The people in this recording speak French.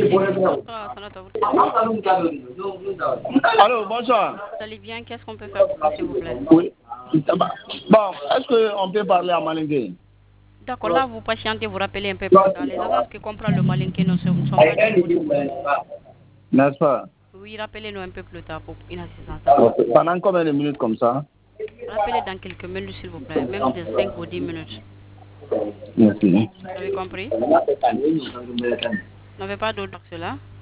Allô, bonsoir. Vous allez bien? Qu'est-ce qu'on peut faire pour vous, s'il vous plaît? Oui. Bon, est-ce qu'on peut parler à Malingue? D'accord, là, vous patientez, vous rappelez un peu plus tard. Les agences qui comprennent le malinqué ne sont pas disponibles. N'est-ce pas? Oui, rappelez-nous un peu plus tard pour une assistance. Pendant combien de minutes comme ça? Rappelez dans quelques minutes, s'il vous plaît, même de 5 ou 10 minutes. Merci. Vous avez compris? Vous n'avez pas d'autre que cela?